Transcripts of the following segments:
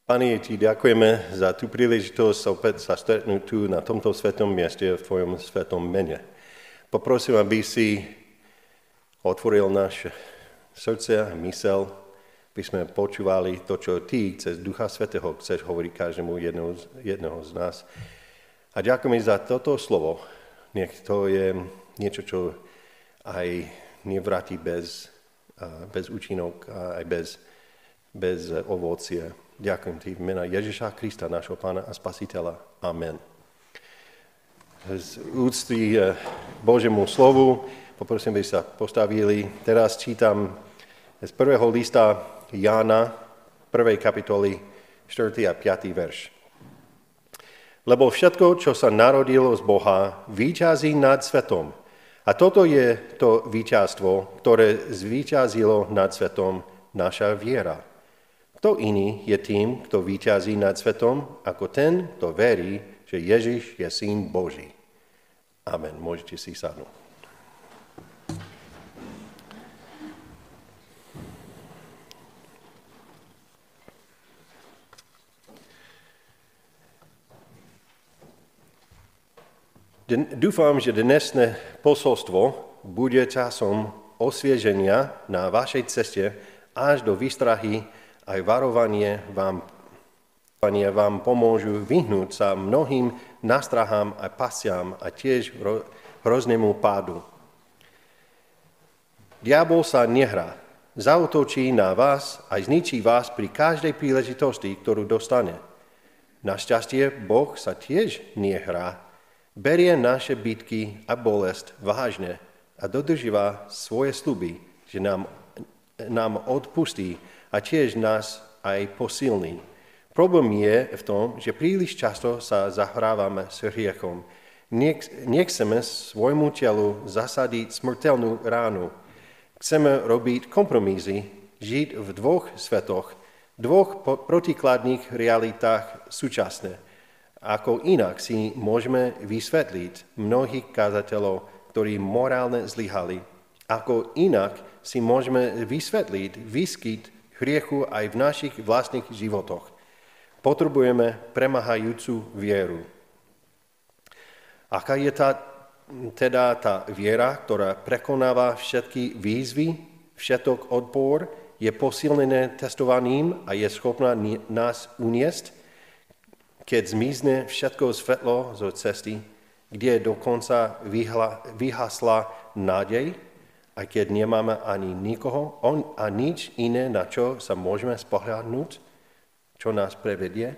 Pane, ti ďakujeme za tú príležitosť opäť sa stretnúť tu na tomto svetom mieste v tvojom svetom mene. Poprosím, aby si otvoril naše srdce a mysel, aby sme počúvali to, čo ty cez Ducha Svätého chceš hovoriť každému jedného z nás. A ďakujeme za toto slovo. Nech to je niečo, čo aj nevráti bez účinok a aj bez ovocia. Ďakujem ti v mene Ježiša Krista, nášho Pána a Spasiteľa. Amen. Z úcty Božiemu slovu poprosím, aby sa postavili. Teraz čítam z prvého lista Jána, 1. kapitoly, 4. a 5. verš. Lebo všetko, čo sa narodilo z Boha, víťazí nad svetom. A toto je to víťazstvo, ktoré zvíťazilo nad svetom, naša viera. Kto iný je tým, kto víťazí nad svetom, ako ten, kto verí, že Ježiš je Syn Boží. Amen. Môžete si sadnúť. Dúfam, že dnesné posolstvo bude časom osvieženia na vašej ceste až do výstrahy. Aj varovanie vám pomôžu vyhnúť sa mnohým nástrahám a pasiam a tiež hroznému pádu. Diabol sa nehrá, zaútočí na vás a zničí vás pri každej príležitosti, ktorú dostane. Našťastie Boh sa tiež nehrá, berie naše bitky a bolesť vážne a dodržíva svoje sľuby, že nám odpustí a tiež nás aj posilní. Problém je v tom, že príliš často sa zahrávame s hriechom. Nechceme svojmu telu zasadiť smrteľnú ránu. Chceme robiť kompromisy, žiť v dvoch svetoch, dvoch protikladných realitách súčasne. Ako inak si môžeme vysvetliť mnohých kazateľov, ktorí morálne zlyhali. Ako inak si môžeme vysvetliť výskyt hriechu aj v našich vlastných životoch. Potrebujeme premáhajúcu vieru. Aká je teda tá viera, ktorá prekonáva všetky výzvy, všetok odpor, je posilnené testovaním a je schopná nás uniesť, keď zmizne všetko svetlo zo cesty, kde dokonca vyhasla nádej, aj keď nemáme ani nikoho a nič iné, na čo sa môžeme spohľadnúť, čo nás prevedie.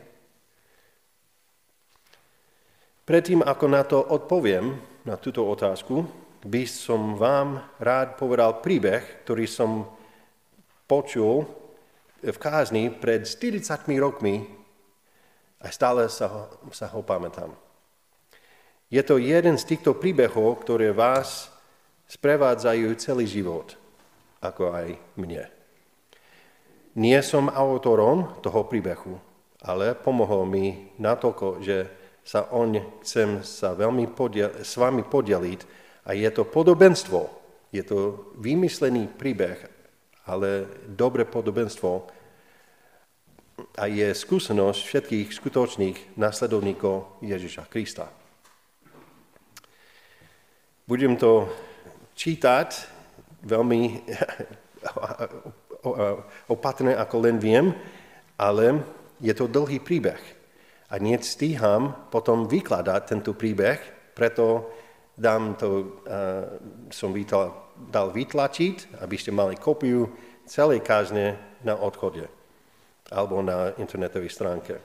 Predtým, ako na to odpoviem, na túto otázku, by som vám rád povedal príbeh, ktorý som počul v kázni pred 40 rokmi a stále sa ho pamätám. Je to jeden z týchto príbehov, ktoré vás sprevádzajú celý život, ako aj mne. Nie som autorom toho príbehu, ale pomohol mi natoľko, že sa chcem sa veľmi s vami podeliť a je to podobenstvo. Je to vymyslený príbeh, ale dobré podobenstvo a je skúsenosť všetkých skutočných nasledovníkov Ježiša Krista. Budem to čítať veľmi opatrne, ako len viem, ale je to dlhý príbeh. A nestíham potom vykladať tento príbeh, preto som dal vytlačiť, aby ste mali kópiu celej kázne na odchode alebo na internetovej stránke.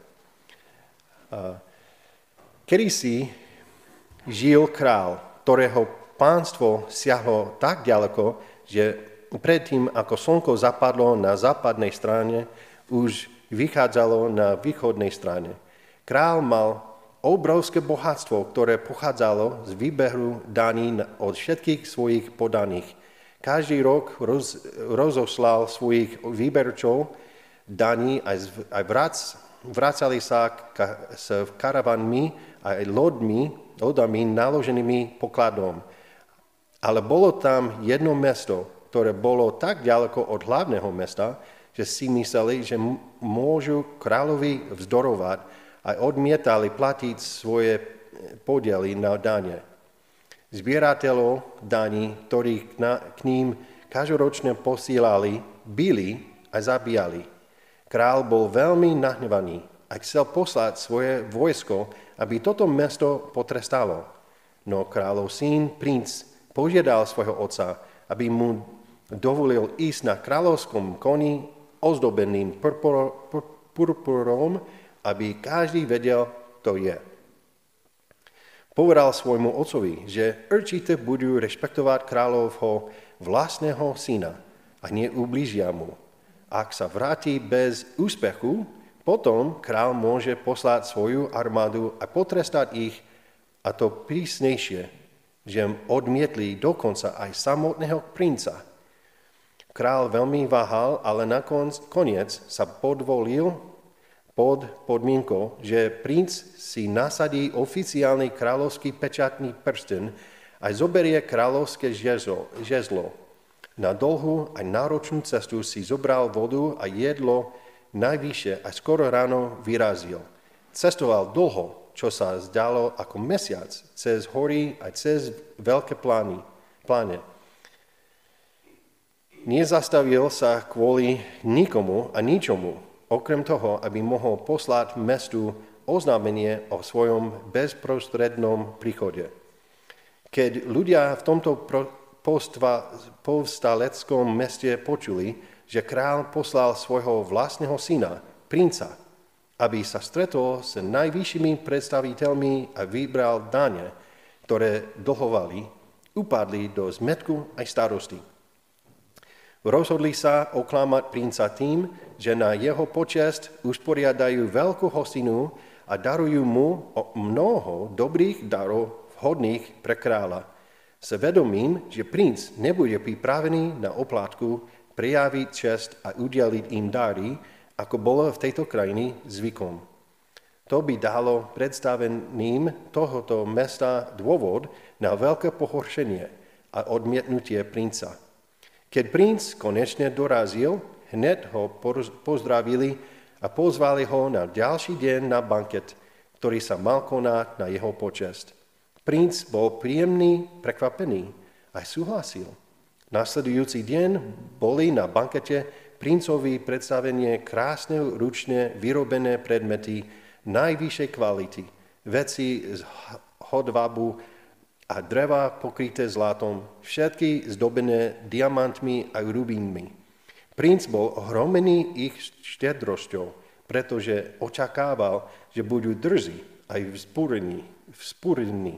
Kedysi žil král, ktorého pánstvo siahlo tak ďaleko, že predtým, ako slnko zapadlo na západnej strane, už vychádzalo na východnej strane. Král mal obrovské bohatstvo, ktoré pochádzalo z výberu daní od všetkých svojich podaných. Každý rok rozoslal svojich výberčov daní a vracali sa s karavanmi a lodami naloženými pokladom. Ale bolo tam jedno mesto, ktoré bolo tak ďaleko od hlavného mesta, že že si mysleli, že môžu kráľovi vzdorovať a odmietali platiť svoje podiely na dane. Zbierateľov daní, ktorých k ním každoročne posílali, bili a zabíjali. Král bol veľmi nahnevaný a chcel poslať svoje vojsko, aby toto mesto potrestalo. No kráľov syn, princ, požiadal svojho otca, aby mu dovolil ísť na kráľovskom koni ozdobeným purpurom, aby každý vedel, to je. Povedal svojmu otcovi, že určite budú rešpektovať kráľovho vlastného syna a neublížia mu. Ak sa vráti bez úspechu, potom král môže poslať svoju armádu a potrestať ich, a to prísnejšie, že odmietli dokonca aj samotného princa. Král veľmi váhal, ale nakoniec sa podvolil pod podmienkou, že princ si nasadí oficiálny kráľovský pečatný prsten a zoberie kráľovské žezlo. Na dlhú a náročnú cestu si zobral vodu a jedlo najvyššie a skoro ráno vyrazil. Cestoval dlho, čo sa zdalo ako mesiac, cez hory a cez veľké pláne. Nezastavil sa kvôli nikomu a ničomu, okrem toho, aby mohol poslať mestu oznámenie o svojom bezprostrednom príchode. Keď ľudia v tomto povstaleckom meste počuli, že král poslal svojho vlastného syna, princa, aby sa stretol s najvyššími predstaviteľmi a vybral dane, ktoré dlhovali, upadli do zmätku aj starosti. Rozhodli sa oklamať princa tým, že na jeho počesť usporiadajú veľkú hostinu a darujú mu mnoho dobrých darov vhodných pre kráľa. S vedomím, že princ nebude pripravený na oplátku prejaviť česť a udeliť im dary, ako bolo v tejto krajine zvykom. To by dalo predstaveným tohoto mesta dôvod na veľké pohoršenie a odmietnutie princa. Keď princ konečne dorazil, hneď ho pozdravili a pozvali ho na ďalší deň na banket, ktorý sa mal konať na jeho počesť. Princ bol príjemný, prekvapený a súhlasil. Nasledujúci deň boli na bankete princovi predstavenie krásne ručne vyrobené predmety najvyššej kvality, veci z hodvábu a dreva pokryté zlatom, všetky zdobené diamantmi a rubínmi. Princ bol ohromený ich štedrosťou, pretože očakával, že budú drzí aj vzpúrení.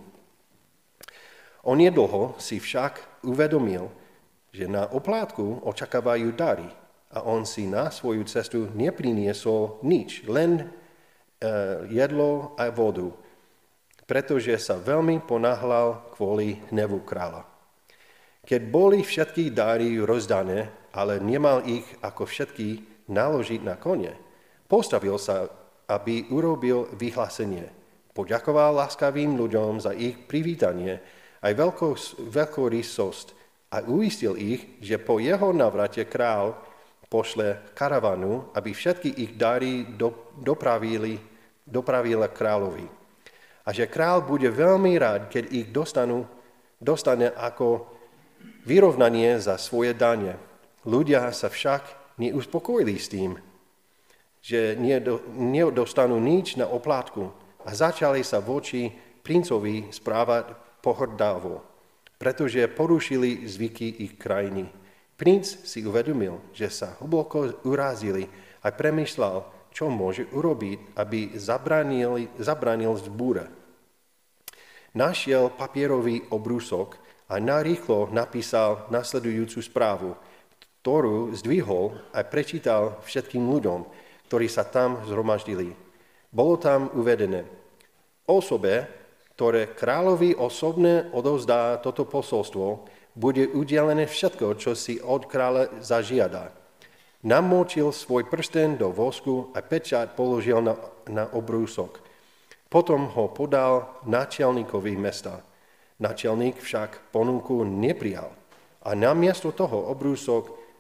Onedlho si však uvedomil, že na oplátku očakávajú dary, a on si na svoju cestu nepriniesol nič, len jedlo a vodu, pretože sa veľmi ponáhľal kvôli hnevu kráľa. Keď boli všetky dary rozdané, ale nemal ich ako všetky naložiť na kone, postavil sa, aby urobil vyhlásenie. Poďakoval láskavým ľuďom za ich privítanie aj veľkorysosť a uistil ich, že po jeho navrate král pošle karavanu, aby všetky ich dary dopravila kráľovi. A že král bude veľmi rád, keď ich dostane ako vyrovnanie za svoje dane. Ľudia sa však neuspokojili s tým, že nedostanú nič na oplátku a začali sa voči princovi správať pohrdavo, pretože porušili zvyky ich krajiny. Princ si uvedomil, že sa hlboko urazili a premýšľal, čo môže urobiť, aby zabránil vzbúre. Našiel papierový obrúsok a narýchlo napísal nasledujúcu správu, ktorú zdvihol a prečítal všetkým ľuďom, ktorí sa tam zhromaždili. Bolo tam uvedené: osobe, ktoré kráľovi osobne odovzdá toto posolstvo, bude udelené všetko, čo si od kráľa zažiada. Namočil svoj prsten do vosku a pečať položil na obrúsok. Potom ho podal náčelníkovi mesta. Náčelník však ponuku neprijal a namiesto toho obrúsok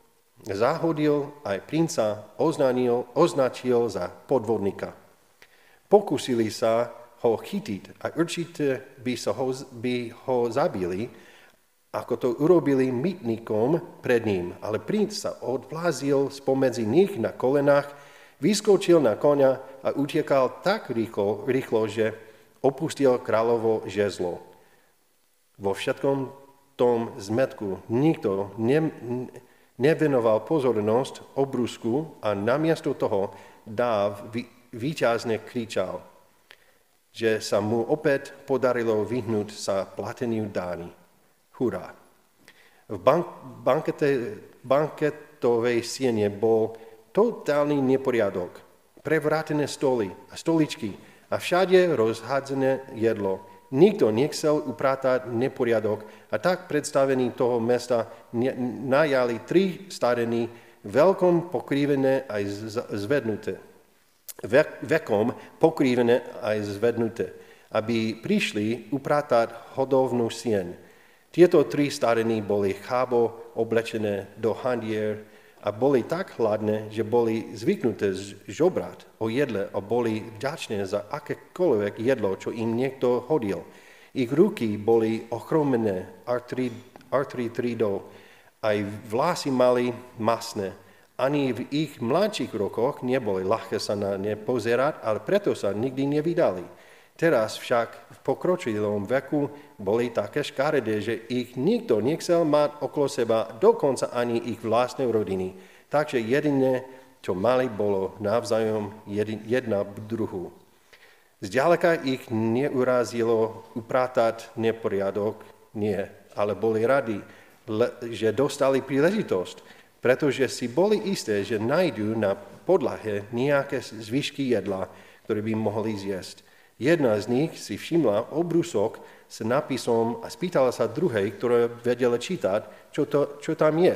Zahodil aj princa, označil za podvodníka. Pokúsili sa ho chytiť a určite by ho zabili, ako to urobili mýtnikom pred ním. Ale princ sa odvlázil spomedzi nich na kolenách, vyskočil na koňa a utiekal tak rýchlo, že opustil kráľovo žezlo. Vo všetkom tom zmetku nikto nevenoval pozornosť obrúsku a namiesto toho dáv víťazne kričal, že sa mu opäť podarilo vyhnúť sa plateniu dáni. Hurá! V banketovej siene bol totálny neporiadok, prevrátené stoly a stoličky a všade rozhádzané jedlo. Nikto nechcel upratať neporiadok a tak predstavení toho mesta najali 3 stareny, veľkom pokrivené aj zvednuté. Aby prišli upratať hodovnú sieň. Tieto 3 stareny boli chábo oblečené do handier a boli tak hladné, že boli zvyknuté žobrať o jedle a boli vďačné za akékoľvek jedlo, čo im niekto hodil. Ich ruky boli ochromené artritridou, aj vlasy mali masné. Ani v ich mladších rokoch neboli ľahké sa na ne pozerať, ale preto sa nikdy nevydali. Teraz však v pokročilom veku boli také škaredé, že ich nikto nechcel mať okolo seba, dokonca ani ich vlastné rodiny. Takže jediné, čo mali, bolo navzájom jedna druhu. Zďaleka ich neurazilo upratať neporiadok, nie, ale boli radi, že dostali príležitosť, pretože si boli isté, že nájdú na podlahe nejaké zvyšky jedla, ktoré by mohli zjesť. Jedna z nich si všimla obrúsok s nápisom a spýtala sa druhej, ktorá vedela čítať, čo tam je.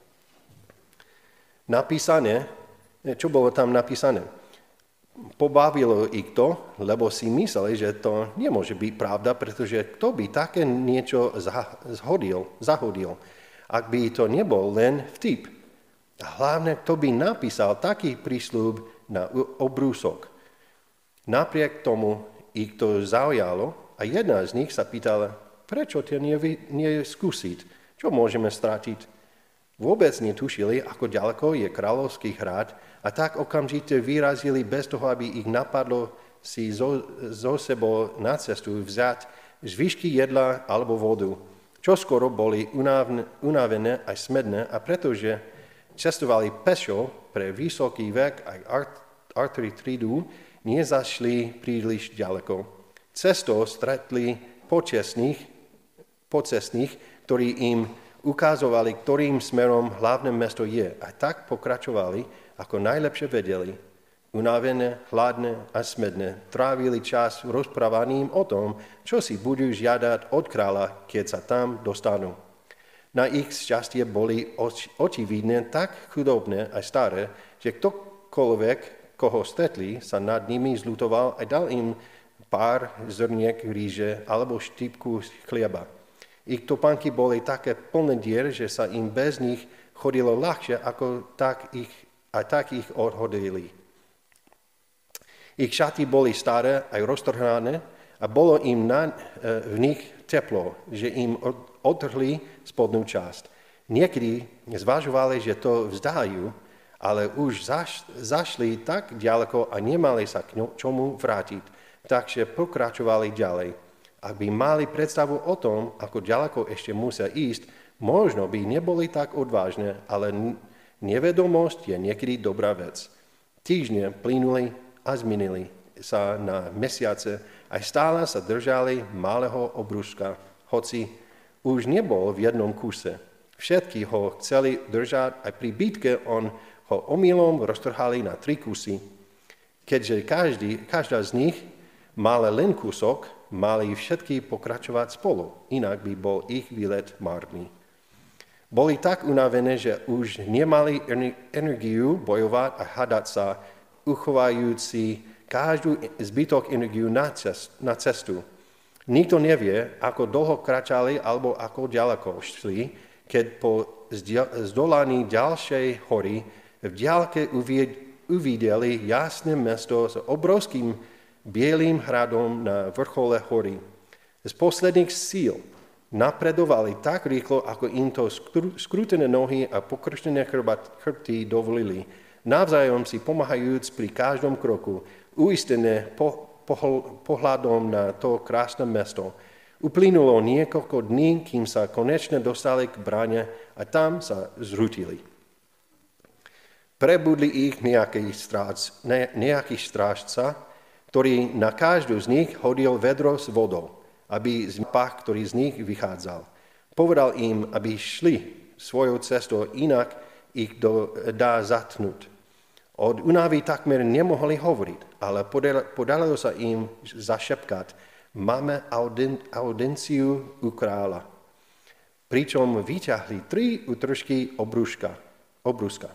Čo bolo tam napísané? Pobavilo ich to, lebo si mysleli, že to nemôže byť pravda, pretože kto by také niečo zahodil, ak by to nebol len vtip. A hlavne, kto by napísal taký prísľub na obrúsok. Napriek tomu ich to zaujalo a jedna z nich sa pýtala, prečo to neskúsiť, čo môžeme stratiť. Vôbec netušili, ako ďaleko je kráľovský hrad a tak okamžite vyrazili bez toho, aby ich napadlo si zo sebou na cestu vziať zvyšky jedla alebo vodu. Čo skoro boli unavené aj smedné a pretože cestovali pešo pre vysoký vek aj artritridu, nezašli príliš ďaleko. Cestou stretli pocestných, ktorí im ukazovali, ktorým smerom hlavné mesto je. A tak pokračovali, ako najlepšie vedeli. Unavené, hladné a smedné trávili čas rozprávaním o tom, čo si budú žiadať od kráľa, keď sa tam dostanú. Na ich šťastie boli očividne tak chudobné a staré, že ktokoľvek, koho stretli, sa nad nimi zľutoval a dal im pár zrniek ríže alebo štípku chlieba. Ich topánky boli také plné dier, že sa im bez nich chodilo ľahšie, ako tak ich odhodili. Ich šaty boli staré aj roztrhané a bolo im v nich teplo, že im odtrhli spodnú časť. Niekedy zvažovali, že to vzdajú, ale už zašli tak ďaleko a nemali sa k čomu vrátiť, takže pokračovali ďalej. Ak by mali predstavu o tom, ako ďaleko ešte musia ísť, možno by neboli tak odvážne, ale nevedomosť je niekedy dobrá vec. Týždne plynuli a zmenili sa na mesiace a stále sa držali malého obrúska, hoci už nebol v jednom kuse. Všetky ho chceli držať a pri bitke ho omylom roztrhali na 3 kusy. Keďže každá z nich mala len kúsok, mali všetky pokračovať spolu, inak by bol ich výlet marný. Boli tak unavené, že už nemali energiu bojovať a hádať sa, uchovajúci každú zbytok energiu na cestu. Nikto nevie, ako dlho kračali alebo ako ďaleko šli, keď po zdolaní ďalšej hory, v diaľke uvideli jasné mesto s obrovským bielým hradom na vrchole hory. Z posledných síl napredovali tak rýchlo, ako im to skrútené nohy a pokrčené chrbty dovolili, navzájom si pomáhajúc pri každom kroku, uistené pohľadom na to krásne mesto. Uplynulo niekoľko dní, kým sa konečne dostali k bráne a tam sa zrútili. Prebudli ich nejaký strážca, ktorý na každú z nich hodil vedro s vodou, aby pach, ktorý z nich vychádzal. Povedal im, aby šli svojou cestou, inak ich dá zatknúť. Od únavy takmer nemohli hovoriť, ale podarilo sa im zašepkať: Máme audienciu u kráľa. Pričom vyťahli 3 útržky obrúska.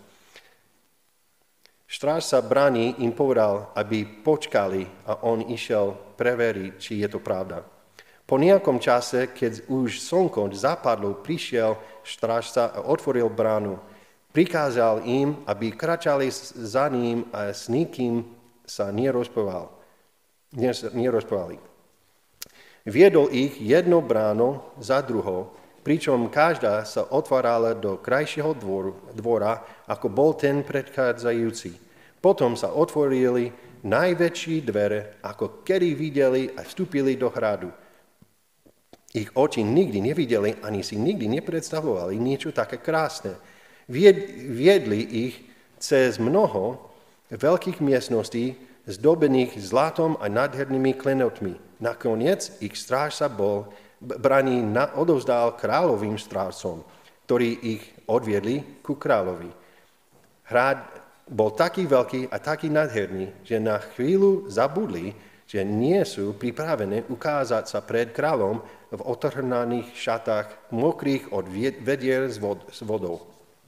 Stráž sa bráni im povedal, aby počkali a on išiel preveriť, či je to pravda. Po nejakom čase, keď už slnko zapadlo, prišiel strážca a otvoril bránu. Prikázal im, aby kračali za ním a s nikým sa nerozprávali. Viedol ich jedno bráno za druhou, pričom každá sa otvárala do krajšieho dvora, ako bol ten predchádzajúci. Potom sa otvorili najväčšie dvere, ako kedy videli a vstúpili do hradu. Ich oči nikdy nevideli, ani si nikdy nepredstavovali niečo také krásne. Viedli ich cez mnoho veľkých miestností, zdobených zlatom a nádhernými klenotmi. Nakoniec ich strážca braní odovzdal kráľovým strážcom, ktorí ich odviedli ku kráľovi. Hrad bol taký veľký a taký nádherný, že na chvíľu zabudli, že nie sú pripravené ukázať sa pred kráľom v otrhnaných šatách, mokrých od vedier s vodou.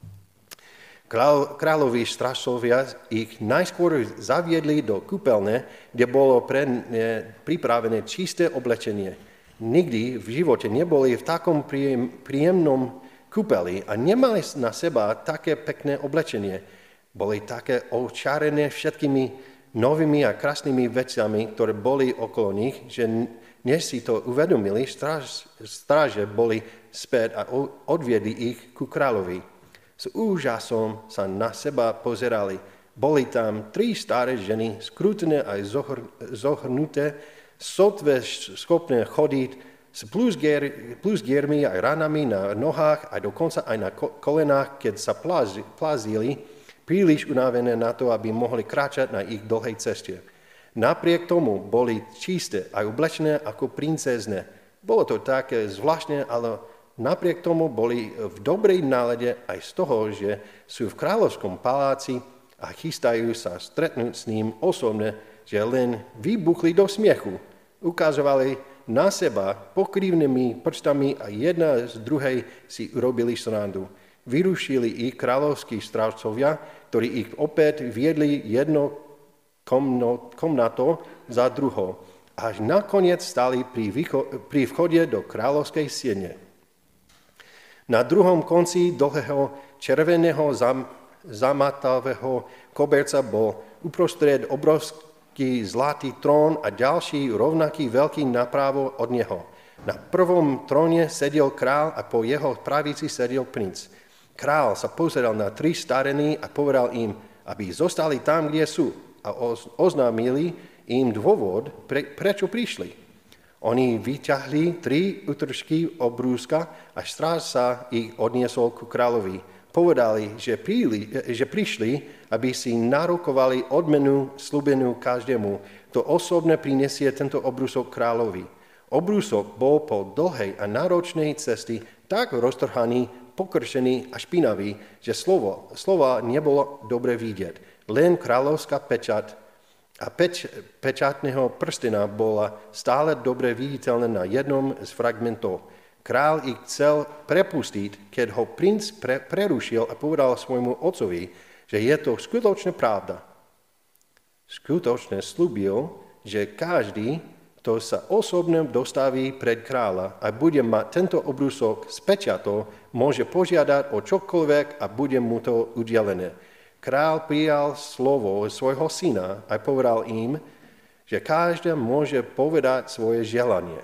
Kráľoví strážcovia ich najskôr zaviedli do kúpeľne, kde bolo pre ne pripravené čisté oblečenie. Nikdy v živote neboli v takom príjemnom kúpeli a nemali na seba také pekné oblečenie. Boli také očarené všetkými novými a krásnymi veciami, ktoré boli okolo nich, že než si to uvedomili, stráže boli späť a odviedli ich ku kráľovi. S úžasom sa na seba pozerali. Boli tam 3 staré ženy, skrútené a zohrnuté, sotve schopné chodiť, s plusgiermi a ranami na nohách a dokonca aj na kolenách, keď sa plazili, príliš unavené na to, aby mohli kráčať na ich dlhej ceste. Napriek tomu boli čisté a oblečené ako princezne. Bolo to také zvláštne, ale napriek tomu boli v dobrej nálade aj z toho, že sú v kráľovskom paláci a chystajú sa stretnúť s ním osobne, že len vybuchli do smiechu. Ukazovali na seba pokrývnymi prstami a jedna z druhej si urobili srandu. Vyrušili ich kráľovskí strážcovia, ktorí ich opäť viedli jedno komnato za druhou, až nakoniec stali pri vchode do kráľovskej siene. Na druhom konci dlhého červeného zamatavého koberca bol uprostred obrovský zlatý trón a ďalší rovnaký veľký napravo od neho. Na prvom tróne sedel král a po jeho pravici sedel princ. Král sa pozeral na 3 starení a povedal im, aby zostali tam, kde sú, a oznámili im dôvod, prečo prišli. Oni vyťahli 3 útržky obrúska a stráž sa ich odniesol ku kráľovi. Povedali, že prišli, aby si narokovali odmenu slúbenú každému, kto osobne prinesie tento obrúsok kráľovi. Obrúsok bol po dlhej a náročnej cesty tak roztrhaný, pokršený a špinavý, že slova nebolo dobre vidieť. Len kráľovská pečať a pečátneho prstena bola stále dobre viditeľná na jednom z fragmentov. Král ich chcel prepustiť, keď ho princ prerušil a povedal svojmu otcovi, že je to skutočne pravda. Skutočne slúbil, že každý, kto sa osobne dostaví pred kráľa a bude mať tento obrúsok s pečatou, môže požiadať o čokoľvek a bude mu to udelené. Král prijal slovo svojho syna a povedal im, že každý môže povedať svoje želanie.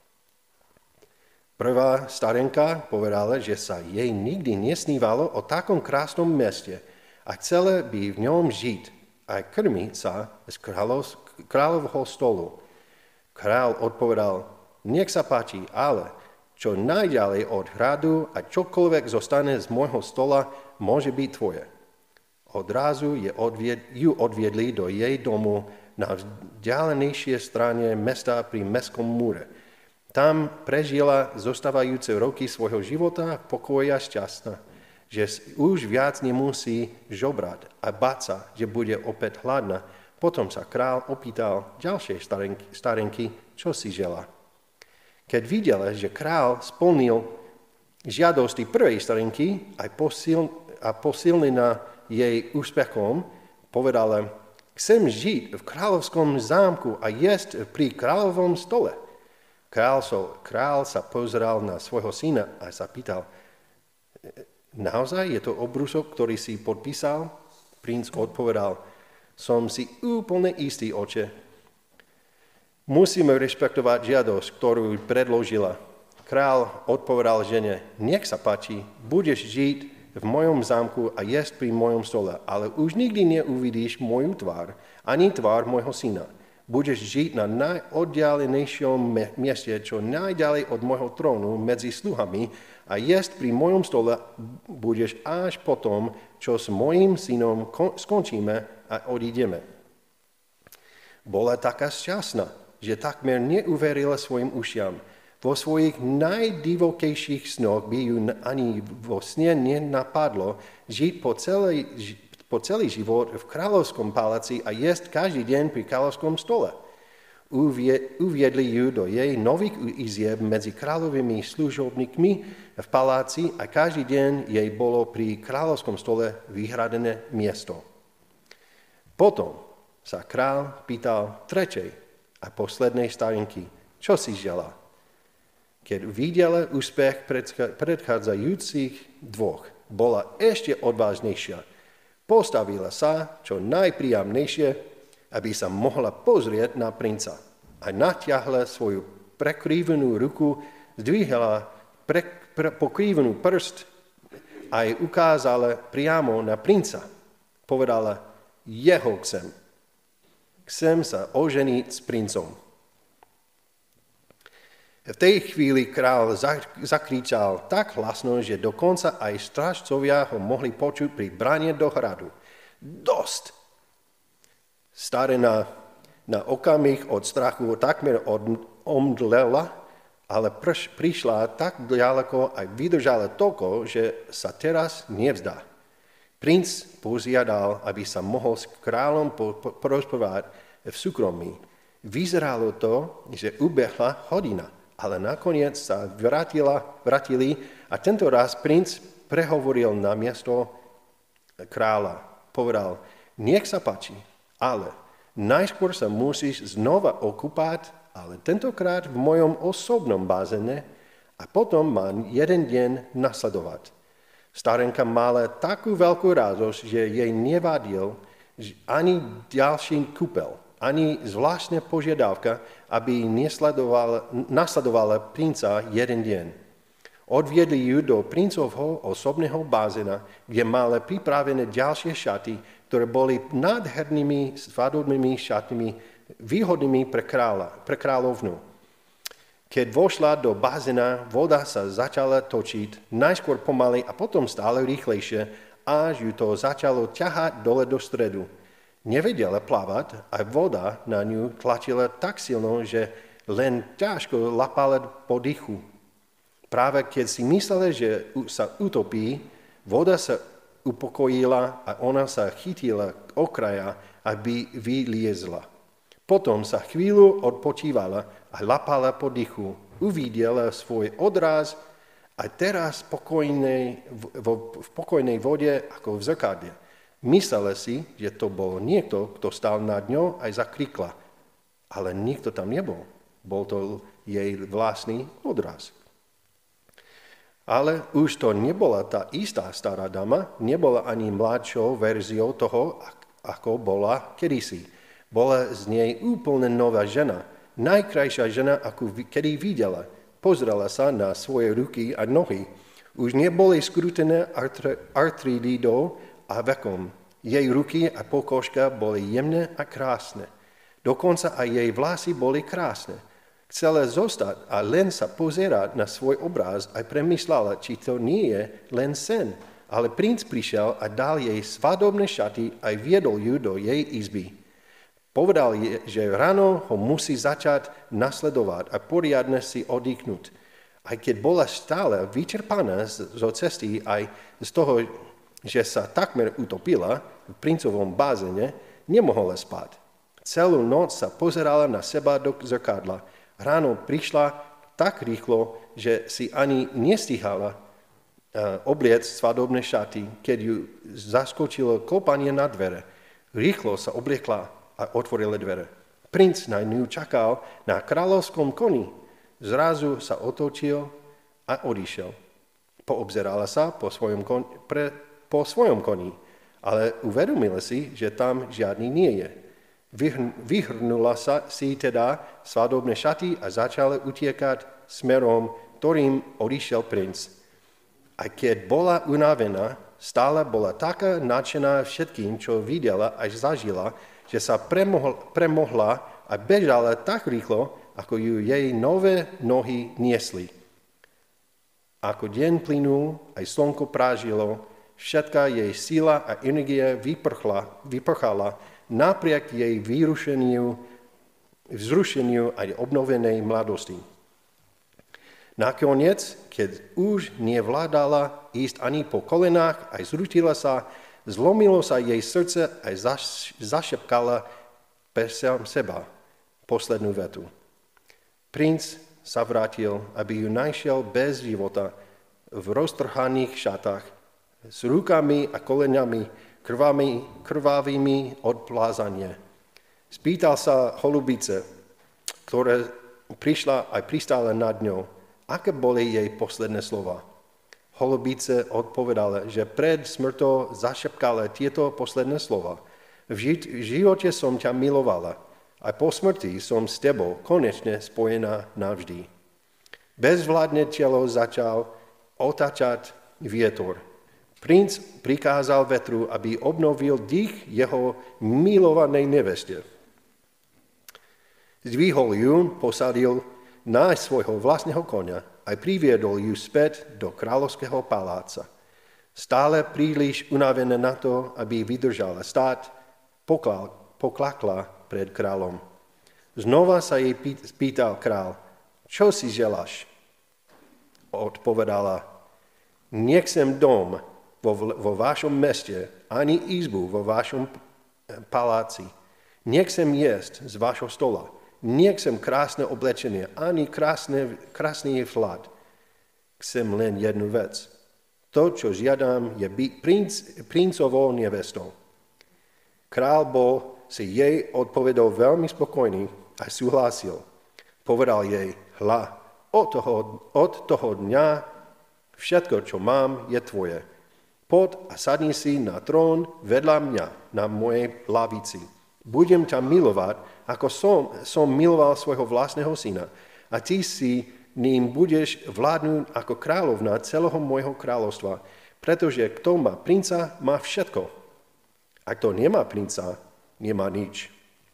Prvá starenka povedala, že sa jej nikdy nesnívalo o takom krásnom meste a chcela by v ňom žiť a krmiť sa z kráľovho stolu. Král odpovedal, nech sa páči, ale čo najďalej od hradu a čokoľvek zostane z môjho stola, môže byť tvoje. Odrazu ju odviedli do jej domu na vzdialenejšej strane mesta pri mestskom múre. Tam prežila zostávajúce roky svojho života v pokoji a šťastná, že už viac nemusí žobrať a báť sa, že bude opäť hladná. Potom sa král opýtal ďalšej starenky, čo si želá. Keď videla, že král splnil žiadosti prvej starenky a posilnená jej úspechom, povedala, chcem žiť v kráľovskom zámku a jesť pri kráľovom stole. Král sa pozeral na svojho syna a sa pýtal, naozaj je to obrúsok, ktorý si podpísal? Princ odpovedal, som si úplne istý, oče. Musíme rešpektovať žiadosť, ktorú predložila. Král odpovedal žene, nech sa páči, budeš žiť v mojom zámku a jesť pri mojom stole, ale už nikdy neuvidíš moju tvár, ani tvár môjho syna. Budeš žiť na najoddialenejšom mieste, čo najďalej od môjho trónu medzi sluhami a jesť pri mojom stole budeš až potom, čo s mojím synom skončíme a odídeme. Bola taká šťastná, že takmer neuverila svojim ušiam. Vo svojich najdivokejších snoch by ju ani vo sne nenapadlo žiť po celý život v kráľovskom paláci a jesť každý deň pri kráľovskom stole. Uviedli ju do jej nových izieb medzi kráľovými služobníkmi v paláci a každý deň jej bolo pri kráľovskom stole vyhradené miesto. Potom sa král pýtal tretej a poslednej starenky, čo si želá. Keď videla úspech predchádzajúcich dvoch, bola ešte odvážnejšia. Postavila sa čo najpriamnejšie, aby sa mohla pozrieť na princa. A natiahla svoju prekrývenú ruku, zdvihla pokrývenú prst a jej ukázala priamo na princa. Povedala, jeho chcem. Chcem sa oženiť s princom. V tej chvíli král zakričal tak hlasno, že dokonca aj strážcovia ho mohli počuť pri brane do hradu. Dosť! Starena na okamih od strachu takmer omdlela, ale prišla tak ďaleko a vydržala toľko, že sa teraz nevzdá. Princ požiadal, aby sa mohol s kráľom porozprávať v súkromí. Vyzeralo to, že ubehla hodina, ale nakoniec sa vrátili a tento raz princ prehovoril na miesto kráľa. Povedal, nech sa páči, ale najskôr sa musíš znova okúpať, ale tentokrát v mojom osobnom bazéne a potom ma jeden deň nasledovať. Starenka mala takú veľkú radosť, že jej nevadil ani ďalší kúpel, ani zvláštna požiadavka, aby nasledovala princa jeden deň. Odviedli ju do princovho osobného bazéna, kde mala pripravené ďalšie šaty, ktoré boli nádhernými svadobnými šatmi, výhodnými pre kráľovnu. Keď vošla do bazéna, voda sa začala točiť, najskôr pomaly a potom stále rýchlejšie, až ju to začalo ťahať dole do stredu. Nevedela plávať a voda na ňu tlačila tak silno, že len ťažko lapala po dychu. Práve keď si myslela, že sa utopí, voda sa upokojila a ona sa chytila k okraja, aby vyliezla. Potom sa chvíľu odpočívala a lapala po dychu. Uvidela svoj odraz a teraz v pokojnej vode ako v zrkadle. Myslela si, že to bol niekto, kto stál nad ňou a zakrikla. Ale nikto tam nebol. Bol to jej vlastný odraz. Ale už to nebola tá istá stará dama, nebola ani mladšou verziou toho, ako bola kedysi. Bola z nej úplne nová žena, najkrajšia žena, akú kedy videla. Pozrela sa na svoje ruky a nohy. Už neboli skrútené artridou a vekom. Jej ruky a pokožka boli jemné a krásne. Dokonca aj jej vlasy boli krásne. Chcela zostať a len sa pozerať na svoj obraz a premyslela, či to nie je len sen. Ale princ prišiel a dal jej svadobné šaty a viedol ju do jej izby. Povedal jej, že ráno ho musí začať nasledovať a poriadne si oddychnúť. Aj keď bola stále vyčerpaná zo cesty aj z toho, že sa takmer utopila v princovom bazéne, nemohla spať. Celú noc sa pozerala na seba do zrkadla. Ráno prišla tak rýchlo, že si ani nestihala obliecť svadobné šaty, keď ju zaskočilo klopanie na dvere. Rýchlo sa obliekla a otvorila dvere. Princ na ňu čakal na kráľovskom koni. Zrazu sa otočil a odišiel. Poobzerala sa po svojom koni, ale uvedomila si, že tam žiadny nie je. Vyhrnula sa si teda svadobné šaty a začala utiekať smerom, ktorým odišiel princ. A keď bola unavená, stále bola taká nadšená všetkým, čo videla až zažila, že sa premohla a bežala tak rýchlo, ako ju jej nové nohy niesli. Ako deň plynul, aj slnko prážilo, všetká jej sila a energia vyprchala napriek jej vzrušeniu aj obnovenej mladosti. Nakoniec, keď už nevládala ísť ani po kolenách, aj zrútila sa, zlomilo sa jej srdce a zašepkala pre seba poslednú vetu. Princ sa vrátil, aby ju našiel bez života v roztrhaných šatách, s rukami a koleňami krvavými od plázania. Spýtal sa holubice, ktorá prišla a pristála nad ňou, aké boli jej posledné slova. Holubice odpovedala, že pred smrťou zašepkala tieto posledné slova. V živote som ťa milovala a po smrti som s tebou konečne spojená navždy. Bezvládne telo začal otáčať vietor. Princ prikázal vetru, aby obnovil dých jeho milovanej neveste. Zdvihol ju, posadil na svojho vlastného konia a priviedol ju späť do kráľovského paláca. Stále príliš unavená na to, aby vydržala stáť, poklakla pred kráľom. Znova sa jej pýtal král, čo si želáš? Odpovedala, nechcem dom vo vašom meste, ani izbu vo vašom paláci. Nechcem jesť z vašho stola. Nechcem krásne oblečenie, ani krásny vlad. Chcem len jednu vec. To, čo žiadam, je byť princovou nevestou. Král bol si jej odpovedal veľmi spokojný a súhlasil. Povedal jej, od toho dňa všetko, čo mám, je tvoje. Poď a sadni si na trón vedľa mňa, na mojej lavici. Budem ťa milovať, ako som miloval svojho vlastného syna. A ty si ním budeš vládnuť ako kráľovna celého môjho kráľovstva. Pretože kto má princa, má všetko. A kto nemá princa, nemá nič.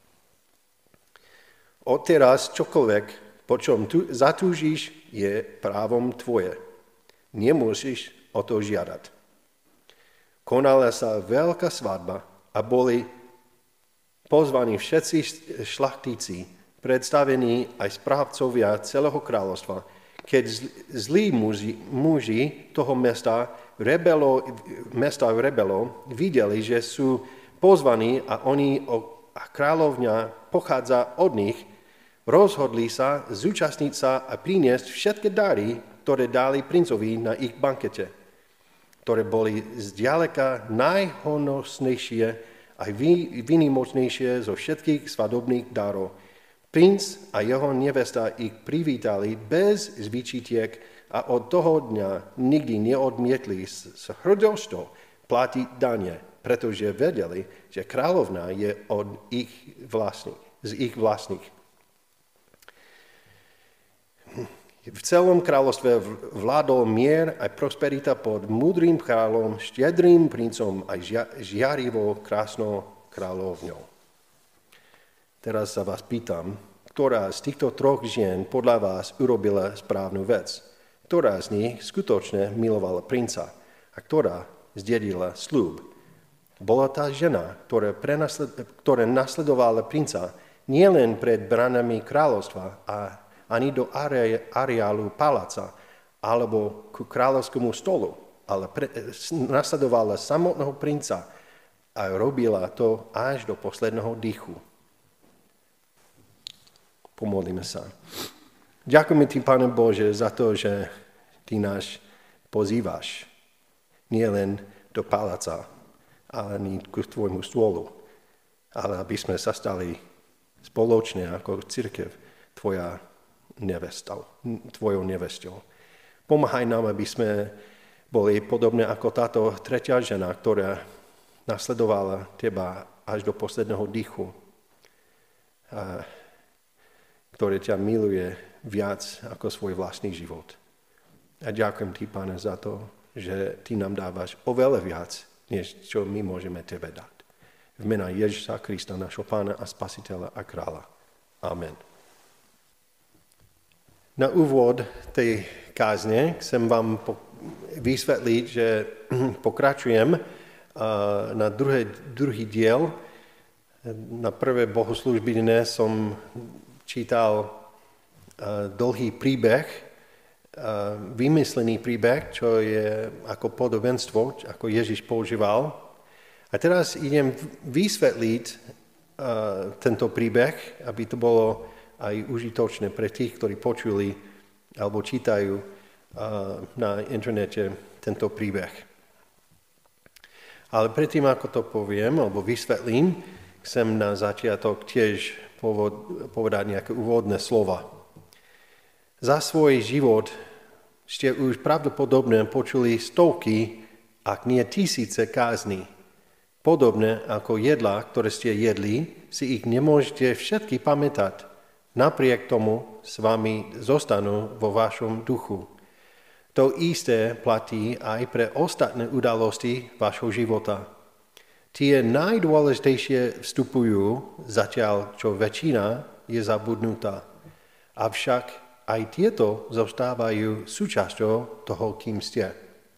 Odteraz čokoľvek, po čom zatúžiš, je právom tvoje. Nemusíš o to žiadať. Konala sa veľká svadba a boli pozvaní všetci šlachtíci, predstavení aj správcovia celého kráľovstva. Keď zlí muži toho mesta rebelov videli, že sú pozvaní a kráľovňa pochádza od nich, rozhodli sa zúčastniť sa a priniesť všetky dary, ktoré dali princovi na ich bankete, ktoré boli zďaleka najhonosnejšie a výnimočnejšie zo všetkých svadobných darov. Princ a jeho nevesta ich privítali bez výčitiek a od toho dňa nikdy neodmietli s hrdosťou platiť dane, pretože vedeli, že kráľovná je z ich vlastných. V celom kráľovstve vládol mier a prosperita pod múdrym kráľom, štedrým princom a žiarivou krásnou kráľovňou. Teraz sa vás pýtam, ktorá z týchto troch žien podľa vás urobila správnu vec? Ktorá z nich skutočne milovala princa a ktorá zdedila sľub? Bola tá žena, ktorá nasledovala princa nielen pred branami kráľovstva ani do areálu paláca alebo ku kráľovskému stolu, ale nasledovala samotného princa a robila to až do posledného dýchu. Pomodlíme sa. Ďakujeme ti, Pane Bože, za to, že ty nás pozývaš nielen do paláca, ale ani k tvojmu stôlu, ale aby sme sa stali spoločne ako cirkev tvojou nevestou. Pomáhaj nám, aby sme boli podobné ako táto tretia žena, ktorá nasledovala teba až do posledného dýchu, ktoré ťa miluje viac ako svoj vlastný život. A ďakujem ti, Pane, za to, že ty nám dávaš oveľa viac, než čo my môžeme tebe dať. V mene Ježiša Krista, našho Pána a Spasiteľa a Kráľa. Amen. Na úvod tej kázne chcem vám vysvetliť, že pokračujem na druhý diel. Na prvé bohoslužby dnes som čítal dlhý príbeh, vymyslený príbeh, čo je ako podobenstvo, ako Ježiš používal. A teraz idem vysvetliť tento príbeh, aby to bolo aj užitočné pre tých, ktorí počuli alebo čítajú na internete tento príbeh. Ale predtým, ako to poviem alebo vysvetlím, chcem na začiatok tiež povedať nejaké úvodné slova. Za svoj život ste už pravdepodobne počuli stovky, ak nie tisíce kázní. Podobne ako jedlá, ktoré ste jedli, si ich nemôžete všetky pamätať. Napriek tomu s vami zostanú vo vašom duchu. To isté platí aj pre ostatné udalosti vašho života. Tie najdôležitejšie vstupujú, zatiaľ čo väčšina je zabudnutá. Avšak aj tieto zostávajú súčasťou toho, kým ste.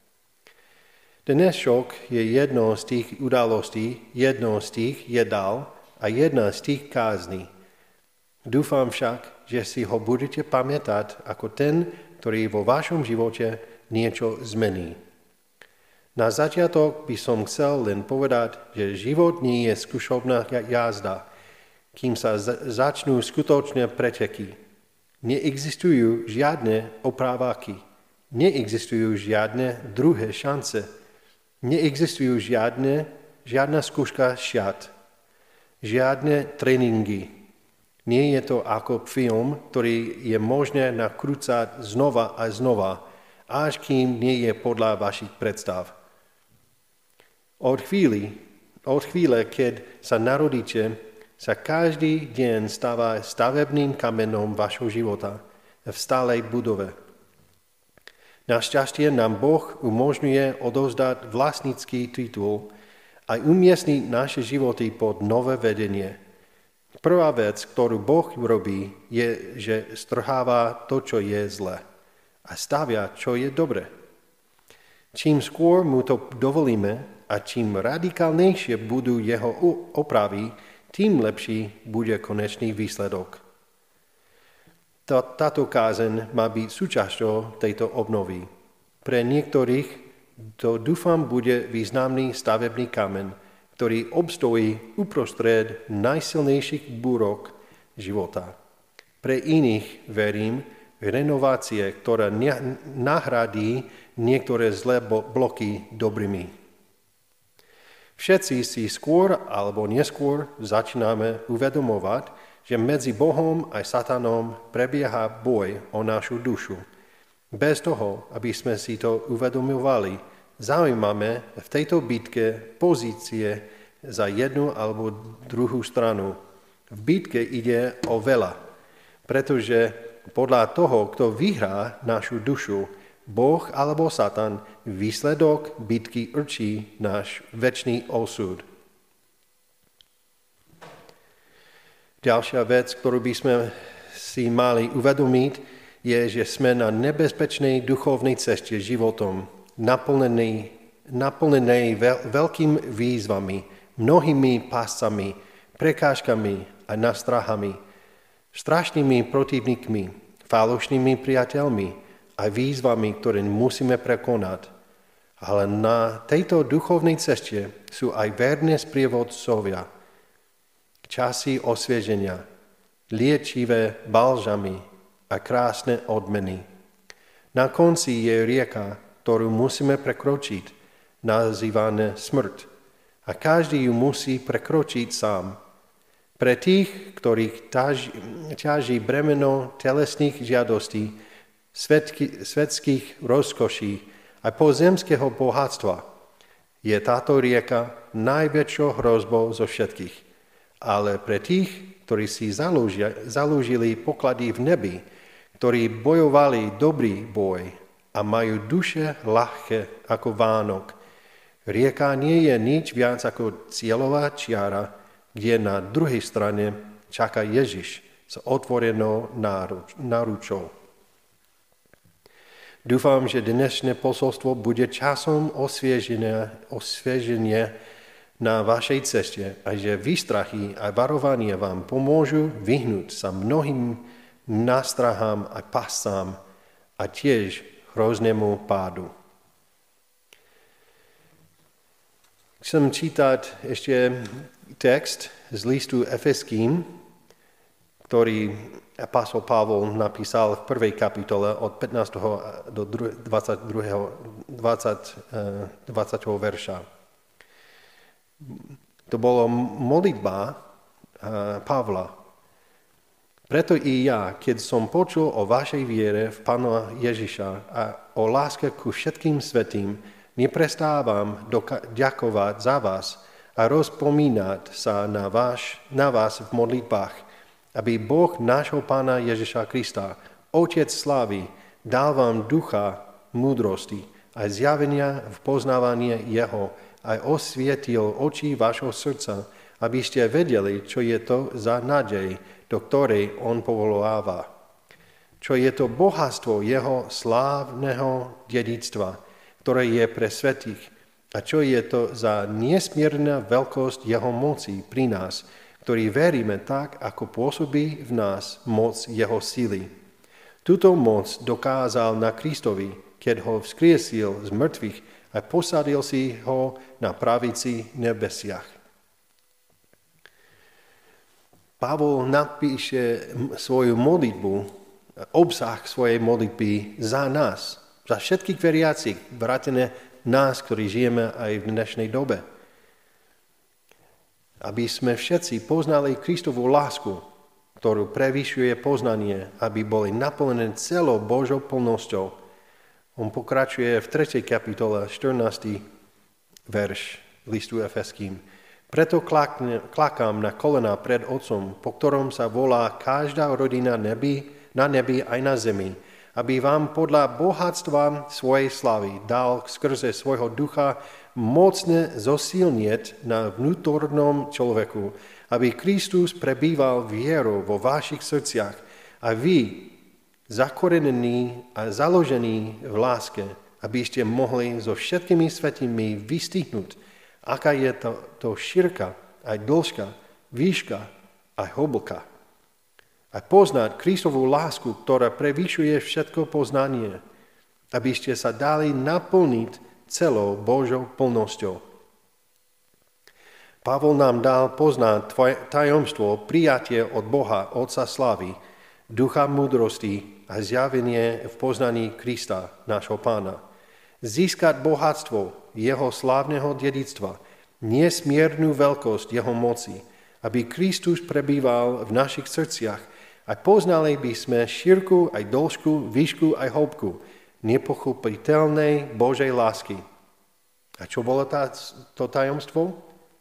Dnešok je jednou z tých udalostí, jednou z tých jedál a jedna z tých kázní. Dúfam však, že si ho budete pamätať ako ten, ktorý vo vašom živote niečo zmení. Na začiatok by som chcel len povedať, že život nie je skúšobná jazda, kým sa začnú skutočné preteky. Neexistujú žiadne opraváky, neexistujú žiadne druhé šance, neexistujú žiadna skúška šiat, žiadne tréningy. Nie je to ako film, ktorý je možné nakrúcať znova a znova, až kým nie je podľa vašich predstav. Od chvíle, keď sa narodíte, sa každý deň stáva stavebným kamenom vašho života v stálej budove. Našťastie nám Boh umožňuje odovzdať vlastnícky titul a umiestniť naše životy pod nové vedenie. Prvá vec, ktorú Boh robí, je, že strháva to, čo je zlé a stavia, čo je dobre. Čím skôr mu to dovolíme a čím radikálnejšie budú jeho opravy, tým lepší bude konečný výsledok. Táto kázeň má byť súčasťou tejto obnovy. Pre niektorých to dúfam bude významný stavebný kameň, ktorý obstojí uprostred najsilnejších búrok života. Pre iných, verím, renovácie, ktorá nahradí niektoré zlé bloky dobrými. Všetci si skôr alebo neskôr začíname uvedomovať, že medzi Bohom a Satanom prebieha boj o našu dušu. Bez toho, aby sme si to uvedomovali, zaujímame v tejto bitke pozície za jednu alebo druhú stranu. V bitke ide o veľa, pretože podľa toho, kto vyhrá našu dušu, Boh alebo Satan, výsledok bitky určí náš večný osud. Ďalšia vec, ktorú by sme si mali uvedomiť, je, že sme na nebezpečnej duchovnej ceste životom, naplnenej veľkými výzvami, mnohými páscami, prekážkami a nástrahami, strašnými protivníkmi, falošnými priateľmi a výzvami, ktoré musíme prekonať. Ale na tejto duchovnej ceste sú aj verní sprievodcovia, časy osvieženia, liečivé balžamy a krásne odmeny. Na konci je rieka, ktorú musíme prekročiť, nazývaná smrť. A každý ju musí prekročiť sám. Pre tých, ktorých ťaží bremeno telesných žiadostí, svetských rozkoší a pozemského bohatstva, je táto rieka najväčšou hrozbou zo všetkých. Ale pre tých, ktorí si založili poklady v nebi, ktorí bojovali dobrý boj a majú duše ľahké ako Vánok, rieka nie je nič viac ako cieľová čiara, kde na druhej strane čaká Ježiš s otvorenou náručou. Dúfam, že dnešné posolstvo bude časom osvieženia na vašej ceste a že výstrachy a varovania vám pomôžu vyhnúť sa mnohým nástrahám a pasám a tiež hroznému pádu. Chcem čítať ešte text z listu Efeským, ktorý apostol Pavol napísal v 1. kapitole od 15. do 20. verša. To bolo modlitba Pavla. Preto i ja, keď som počul o vašej viere v Pána Ježiša a o láske ku všetkým svätým, neprestávam ďakovať za vás a rozpomínať sa na vás v modlitbách, aby Boh nášho Pána Ježiša Krista, Otec slávy, dal vám ducha múdrosti a zjavenia v poznávaní Jeho, aj osvietil oči vašho srdca, aby ste vedeli, čo je to za nádej, do ktorej on povoláva. Čo je to bohatstvo jeho slávneho dedičstva, ktoré je pre svätých, a čo je to za nesmierna veľkosť jeho moci pri nás, ktorí veríme tak, ako pôsobí v nás moc jeho síly. Túto moc dokázal na Kristovi, keď ho vzkriesil z mŕtvych a posadil si ho na pravici nebesiach. Pavol napíše svoju modlitbu, obsah svojej modlitby za nás, za všetkých veriacich, vrátane nás, ktorí žijeme aj v dnešnej dobe. Aby sme všetci poznali Kristovu lásku, ktorú prevyšuje poznanie, aby boli naplnené celou Božou plnosťou. On pokračuje v 3. kapitole, 14. verš listu Efeským. Preto klakám na kolená pred Otcom, po ktorom sa volá každá rodina na nebi aj na zemi, aby vám podľa bohatstva svojej slavy dal skrze svojho ducha mocne zosilnieť na vnútornom človeku, aby Kristus prebýval vierou vo vašich srdciach a vy, zakorenení a založení v láske, aby ste mohli so všetkými svätými vystihnúť, aká je to šírka, aj dĺžka, výška, aj hlboka. A poznať Kristovú lásku, ktorá prevyšuje všetko poznanie, aby ste sa dali naplniť celou Božou plnosťou. Pavol nám dal poznať tajomstvo prijatie od Boha, Otca slávy, ducha múdrosti a zjavenie v poznaní Krista, nášho Pána. Získať bohatstvo jeho slávneho dedičstva, nesmiernu veľkosť jeho moci, aby Kristus prebýval v našich srdciach a poznali by sme šírku, aj dĺžku, výšku, aj hĺbku nepochopiteľnej Božej lásky. A čo bolo to tajomstvo?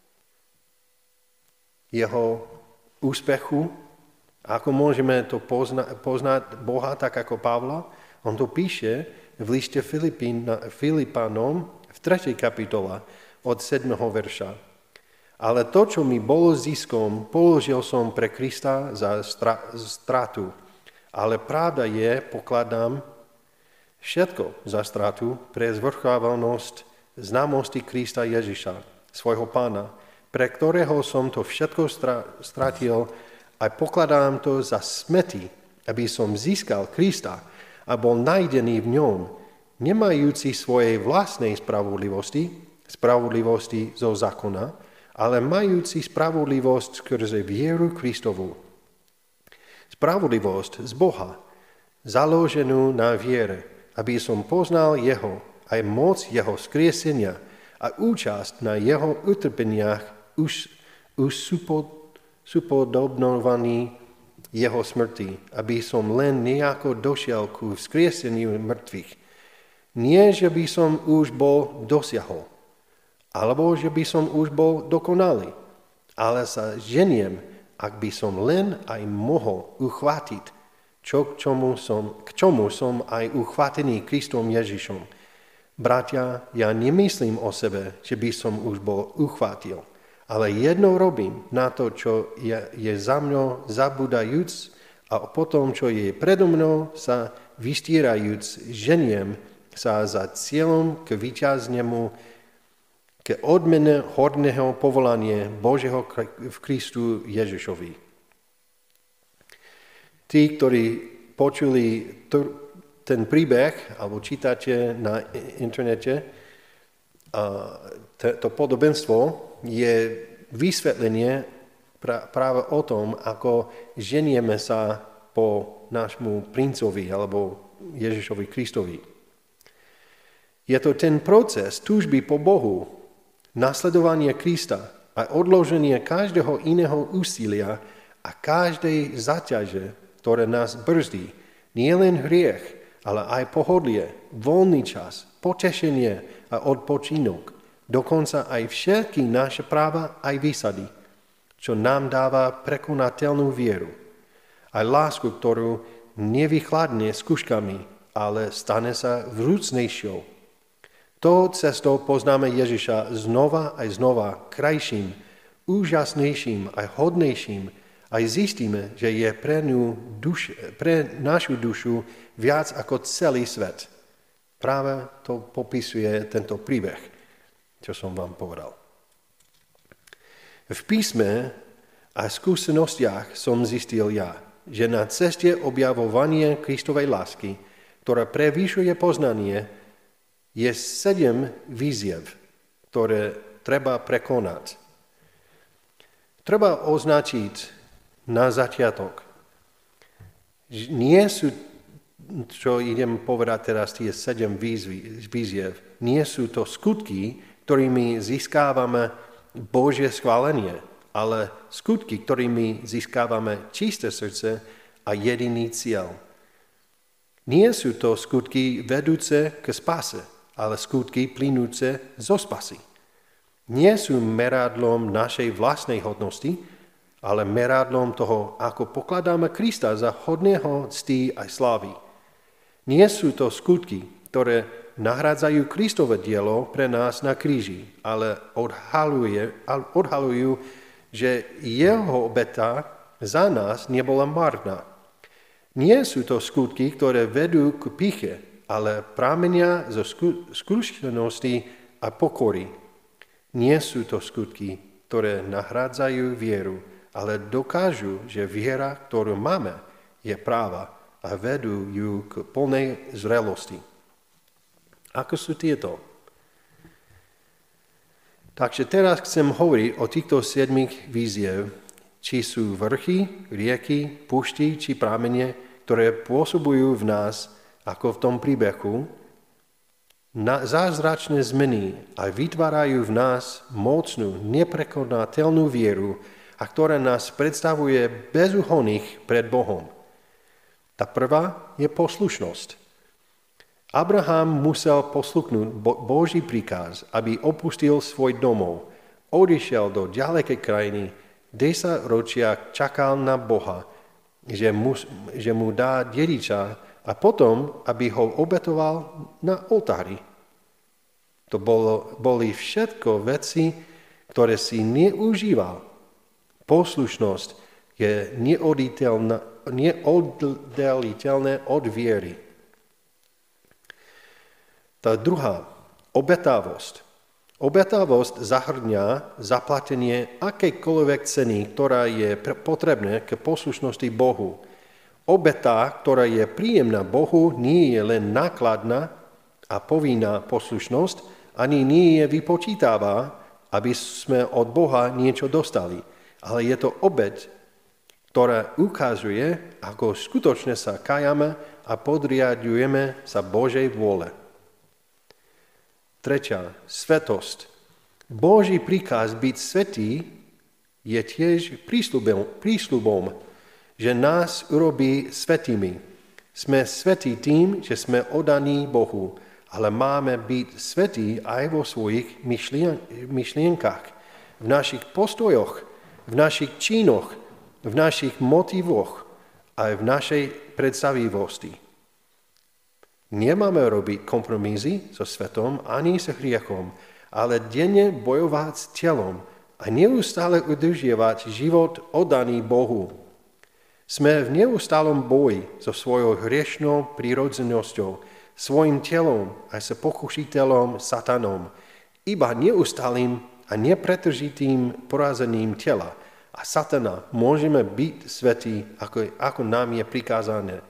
Jeho úspechu. Ako môžeme to poznať Boha tak ako Pavla? On to píše v liste Filipanom v 3. kapitole od 7. verša. Ale to, čo mi bolo ziskom, položil som pre Krista za stratu. Ale pravda je, pokladám všetko za stratu pre zvrchovanosť známosti Krista Ježiša, svojho Pána, pre ktorého som to všetko stratil a pokladám to za smety, aby som získal Krista a bol nájdený v ňom, nemajúci svojej vlastnej spravodlivosti zo zákona, ale majúci spravodlivosť skrze vieru Kristovu. Spravodlivosť z Boha, založenú na viere, aby som poznal jeho, aj moc jeho skriesenia a účasť na jeho utrpeniach už supodobnovaný jeho smrti, aby som len nejako došiel ku vzkrieseniu mŕtvych. Nie, že by som už bol dosiahol, alebo že by som už bol dokonalý, ale sa ženiem, ak by som len aj mohol uchvátiť, k čomu som aj uchvátený Kristom Ježišom. Bratia, ja nemyslím o sebe, že by som už bol uchvátil, ale jedno robím na to, čo je za mnou zabúdajúc a potom, čo je predo mnou sa vystierajúc, ženiem sa za cieľom k víťaznému, k odmene hodného povolania Božieho v Kristu Ježišovi. Tí, ktorí počuli ten príbeh, alebo čítate na internete, to podobenstvo je vysvetlenie práve o tom, ako ženieme sa po nášmu princovi, alebo Ježišovi Kristovi. Je to ten proces túžby po Bohu, nasledovanie Krista a odloženie každého iného úsilia a každej zaťaže, ktoré nás brzdí. Nie len hriech, ale aj pohodlie, voľný čas, potešenie a odpočinok. Dokonca aj všetky naše práva aj výsady, čo nám dáva prekonateľnú vieru. Aj lásku, ktorú nevychladne skúškami, ale stane sa vrúcnejšou. To cestou poznáme Ježiša znova aj znova krajším, úžasnejším aj hodnejším, aj zistíme, že je pre našu dušu viac ako celý svet. Práve to popisuje tento príbeh, čo som vám povedal. V písme a skúsenostiach som zistil ja, že na ceste objavovania Kristovej lásky, ktorá prevýšuje poznanie, je 7 výziev, ktoré treba prekonať. Treba označiť na začiatok. Nie sú, čo idem povedať teraz, tie 7 výziev, nie sú to skutky, ktorými získávame Božie schválenie, ale skutky, ktorými získávame čisté srdce a jediný cieľ. Nie sú to skutky vedúce k spase, ale skutky plynúce zo spasy. Nie sú meradlom našej vlastnej hodnosti, ale meradlom toho, ako pokladáme Krista za hodného cti aj slávy. Nie sú to skutky, ktoré nahrádzajú Kristové dielo pre nás na kríži, ale odhalujú, že jeho obeta za nás nebola marná. Nie sú to skutky, ktoré vedú k pýche, ale pramenia zo skúsenosti a pokory. Nie sú to skutky, ktoré nahrádzajú vieru, ale dokážu, že viera, ktorú máme, je práva a vedú ju k plnej zrelosti. Ako sú tieto? Takže teraz chcem hovoriť o týchto 7 výziev, či sú vrchy, rieky, pušti či pramene, ktoré pôsobujú v nás, ako v tom príbehu, zázračné zmeny a vytvárajú v nás mocnú, neprekonateľnú vieru, a ktorá nás predstavuje bezúhonných pred Bohom. Tá prvá je poslušnosť. Abraham musel poslúchnuť Boží príkaz, aby opustil svoj domov, odišiel do ďalekej krajiny, 10 ročia čakal na Boha, že mu dá dediča a potom, aby ho obetoval na oltári. To boli všetko veci, ktoré si neužíval. Poslušnosť je neoddeliteľné od viery. Tá druhá, obetavosť. Obetavosť zahrňa zaplatenie akejkoľvek ceny, ktorá je potrebná k poslušnosti Bohu. Obeta, ktorá je príjemná Bohu, nie je len nákladná a povinná poslušnosť, ani nie je vypočítavá, aby sme od Boha niečo dostali. Ale je to obeť, ktorá ukazuje, ako skutočne sa kajame a podriadujeme sa Božej vôle. Tretia, svetosť. Boží príkaz byť svätý je tiež prísľubom, že nás urobí svätými. Sme svätí tým, že sme oddaní Bohu, ale máme byť svätí aj vo svojich myšlienkach, v našich postojoch, v našich činoch, v našich motivoch aj v našej predstavivosti. Nemáme robiť kompromisy so svetom ani s hriechom, ale denne bojovať s telom a neustále udržiavať život oddaný Bohu. Sme v neustálom boji so svojou hriešnou prírodzenosťou, svojim telom a s pokušiteľom satanom, iba neustálým a nepretržitým porazením tela a satana môžeme byť svätí, ako nám je prikázané.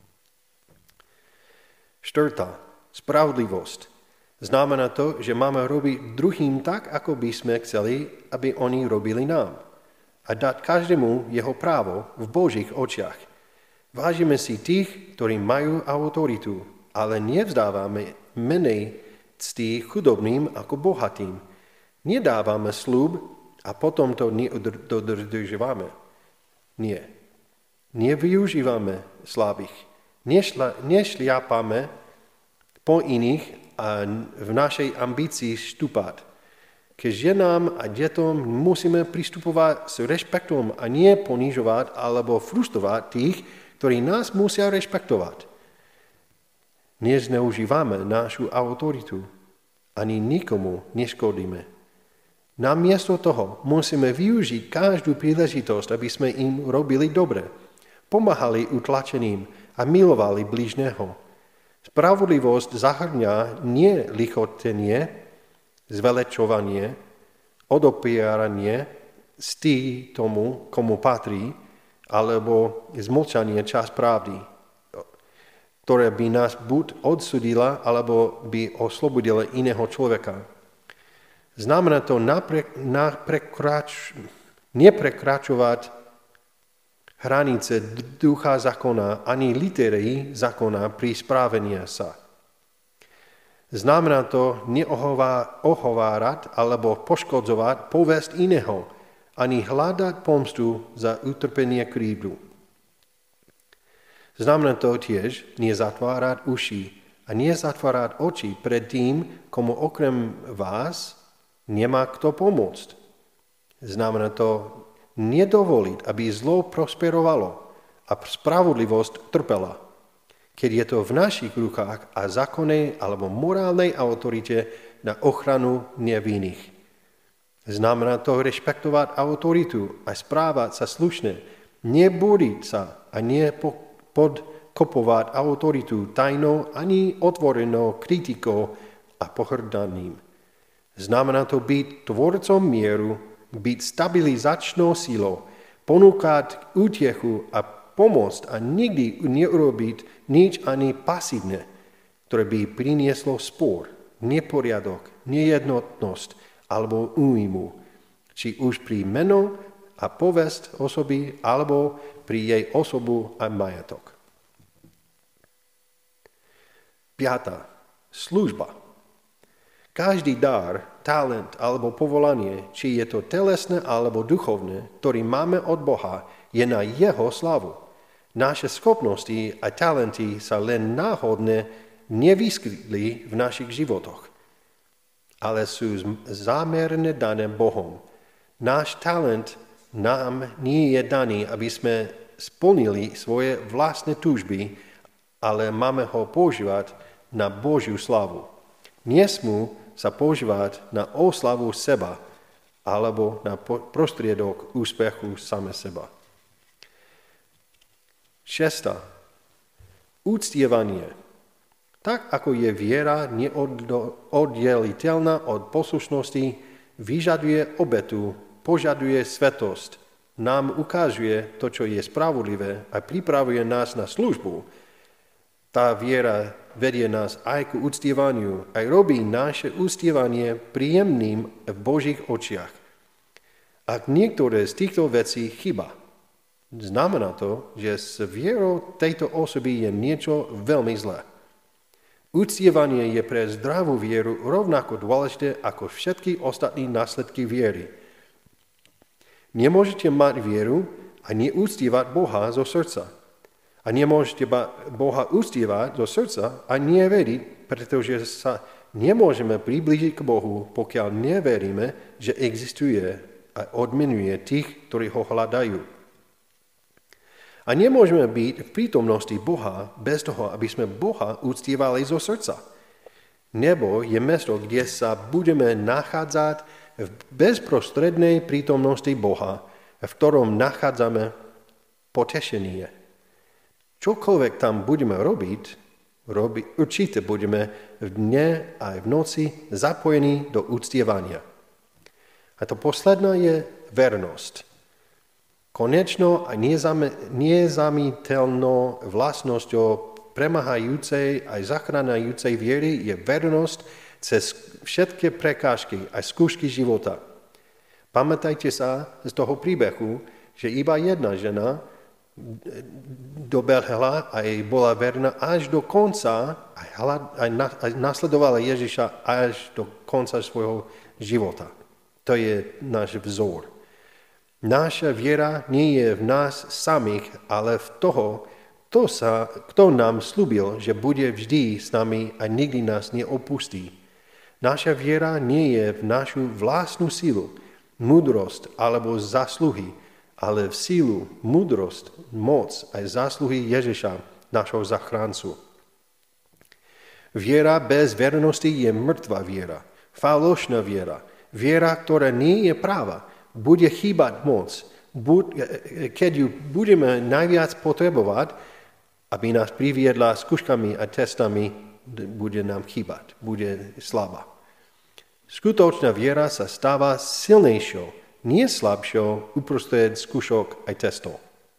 Štvrtá, spravodlivosť. Znamená to, že máme robiť druhým tak, ako by sme chceli, aby oni robili nám. A dať každému jeho právo v Božích očiach. Vážime si tých, ktorí majú autoritu, ale nevzdávame menej cti chudobným ako bohatým. Nedávame sľub a potom to dodržujeme. Nie. Nevyužívame slabých. Nešliapame po iných a v našej ambícii stúpať. Keď ženám a deťom musíme pristupovať s rešpektom a nie ponižovať alebo frustrovať tých, ktorí nás musia rešpektovať. Nezneužívame našu autoritu, ani nikomu neškodíme. Namiesto toho musíme využiť každú príležitosť, aby sme im robili dobre, pomáhali utlačeným a milovali blížneho. Spravodlivosť zahrňa nie lichotenie, zvelečovanie, odopieranie cti tomu, komu patrí, alebo zmlčanie čas pravdy, ktoré by nás buď odsudila, alebo by oslobodila iného človeka. Znamená to neprekračovať hranice ducha zákona ani litery zákona pri správení sa. Znamená to neohovárať alebo poškodzovať povesť iného, ani hľadať pomstu za utrpenie krivdu. Znamená to tiež nezatvárať uši a nezatvárať oči pred tým, komu okrem vás nemá kto pomôcť. Znamená to nedovoliť, aby zlo prosperovalo a spravodlivosť trpela, keď je to v našich rukách a zákonnej alebo morálnej autorite na ochranu nevinných. Znamená to rešpektovať autoritu a správať sa slušne, nebúriť sa a nepodkopovať autoritu tajnou ani otvorenou kritikou a pohrdaním. Znamená to byť tvorcom mieru, byť stabilizačnou silou, ponúkať útechu a pomôcť a nikdy neurobiť nič ani pasívne, ktoré by prinieslo spor, neporiadok, nejednotnosť alebo újmu, či už pri meno a povesť osoby alebo pri jej osobu a majetok. 5. Služba. Každý dar, talent alebo povolanie, či je to telesné alebo duchovné, ktorý máme od Boha, je na jeho slavu. Naše schopnosti a talenty sa len náhodne nevyskytli v našich životoch, ale sú zámerne dané Bohom. Náš talent nám nie je daný, aby sme splnili svoje vlastné túžby, ale máme ho používať na Božiu slavu. Nesmú sa používať na oslavu seba alebo na prostriedok úspechu same seba. 6. Uctievanie. Tak ako je viera neoddeliteľná od poslušnosti, vyžaduje obetu, požaduje svetosť, nám ukazuje to, čo je spravodlivé a pripravuje nás na službu. Tá viera vedie nás aj k uctievaniu, aj robí naše uctievanie príjemným v Božích očiach. Ak niektoré z týchto vecí chyba, znamená to, že s vierou tejto osoby je niečo veľmi zlé. Uctievanie je pre zdravú vieru rovnako dôležité ako všetky ostatní následky viery. Nemôžete mať vieru a neúctievať Boha zo srdca. A nemôžete Boha uctievať zo srdca a neveriť, pretože sa nemôžeme priblížiť k Bohu, pokiaľ neveríme, že existuje a odmenuje tých, ktorí ho hľadajú. A nemôžeme byť v prítomnosti Boha bez toho, aby sme Boha uctievali zo srdca. Nebo je mesto, kde sa budeme nachádzať v bezprostrednej prítomnosti Boha, v ktorom nachádzame potešenie. Čokoľvek tam budeme robiť, určite budeme v dne aj v noci zapojení do uctievania. A to posledná je vernosť. Konečnou a nezamiteľnou vlastnosťou premáhajúcej aj zachránajúcej viery je vernosť cez všetky prekážky a skúšky života. Pamätajte sa z toho príbehu, že iba jedna žena dobehla a jej bola verná až do konca a nasledovala Ježiša až do konca svojho života. To je náš vzor. Naša viera nie je v nás samých, ale v toho, kto nám slúbil, že bude vždy s nami a nikdy nás neopustí. Naša viera nie je v našu vlastnú sílu, múdrosť alebo zásluhy, ale v sílu, múdrosť, moc aj zásluhy Ježiša, našho zachráncu. Viera bez vernosti je mŕtva viera, falošná viera, viera, ktorá nie je práva. Bude chýbať moc, keď ju budeme najviac potrebovať, aby nás priviedla skúškami a testami, bude nám chýbať, bude slabá. Skutočná viera sa stáva silnejšou, nie slabšou uprostred skúšok aj testov.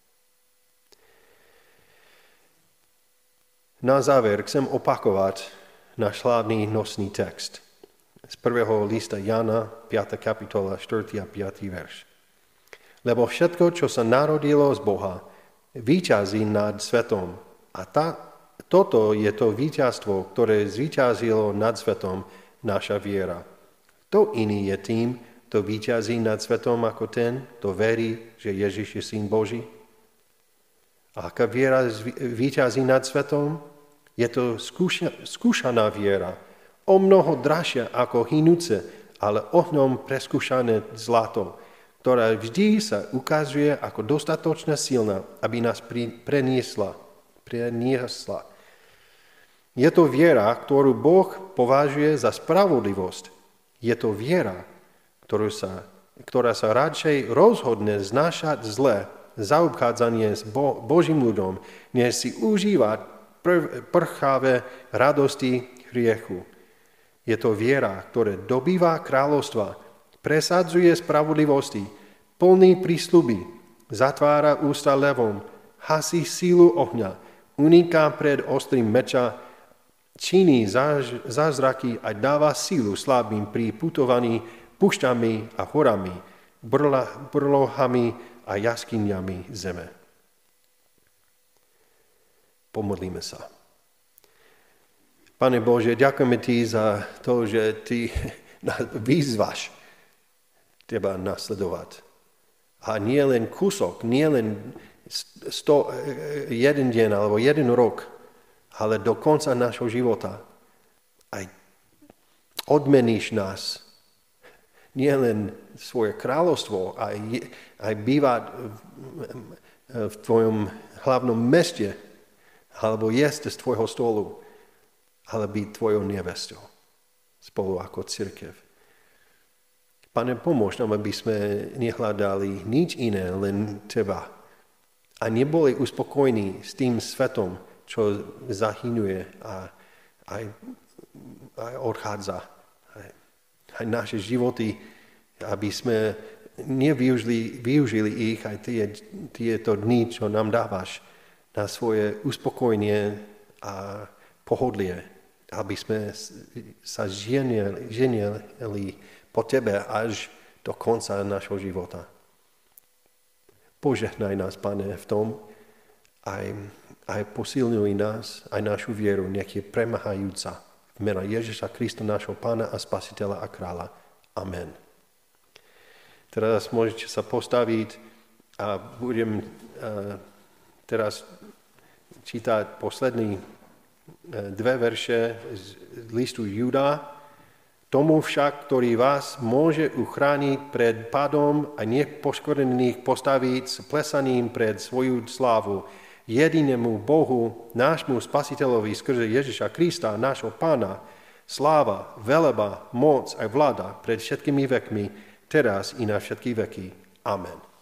Na záver chcem opakovať náš hlavný nosný text. Z prvého lista Jana, 5. kapitola, 4. a 5. verš. Lebo všetko, čo sa narodilo z Boha, víťazí nad svetom. A toto je to víťazstvo, ktoré zvíťazilo nad svetom, naša viera. Kto iný je tým, kto víťazí nad svetom ako ten, kto verí, že Ježiš je Syn Boží? A aká viera víťazí nad svetom? Je to skúšaná viera, o mnoho dražšia ako hynúce, ale ohňom preskúšané zlato, ktorá vždy sa ukazuje ako dostatočne silná, aby nás preniesla. Je to viera, ktorú Boh považuje za spravodlivosť. Je to viera, ktorá sa radšej rozhodne znášať zlé zaobchádzanie s Božím ľudom, než si užívať prchavé radosti hriechu. Je to viera, ktorá dobýva kráľovstva, presadzuje spravodlivosti, plný prísľuby, zatvára ústa levom, hasí sílu ohňa, uniká pred ostrým meča, činí zázraky a dáva sílu slabým pri putovaní púšťami a horami, brlohami a jaskyňami zeme. Pomodlíme sa. Pane Bože, ďakujeme Ti za to, že Ty nás vyzvaš Teba nasledovať. A nie len kúsok, nie len jeden deň alebo jeden rok, ale do konca našho života aj odmeníš nás nielen svoje kráľovstvo, aj bývať v tvojom hlavnom meste, alebo jesť z tvojho stolu, ale byť tvojou nevestou spolu ako cirkev. Pane, pomôž nám, aby sme nehľadali nič iné, len teba. A neboli uspokojní s tým svetom, čo zahynuje a odchádza. Aj naše životy, aby sme využili ich aj tieto dni, čo nám dávaš, na svoje uspokojenie a pohodlie, aby sme sa ženili po tebe až do konca našho života. Požehnaj nás, Pane, v tom, aj posilňuj nás, aj našu vieru, nech je premahajúca. V mene Ježiša Krista, nášho Pána a Spasiteľa a Kráľa. Amen. Teraz môžete sa postaviť a budem teraz čítať poslední dve verše z listu Júda. Tomu však, ktorý vás môže uchrániť pred padom a nepoškodených postaviť s plesaním pred svoju slávu, jedinému Bohu, nášmu Spasiteľovi skrze Ježiša Krista, nášho Pána, sláva, veleba, moc a vláda pred všetkými vekmi, teraz i na všetky veky. Amen.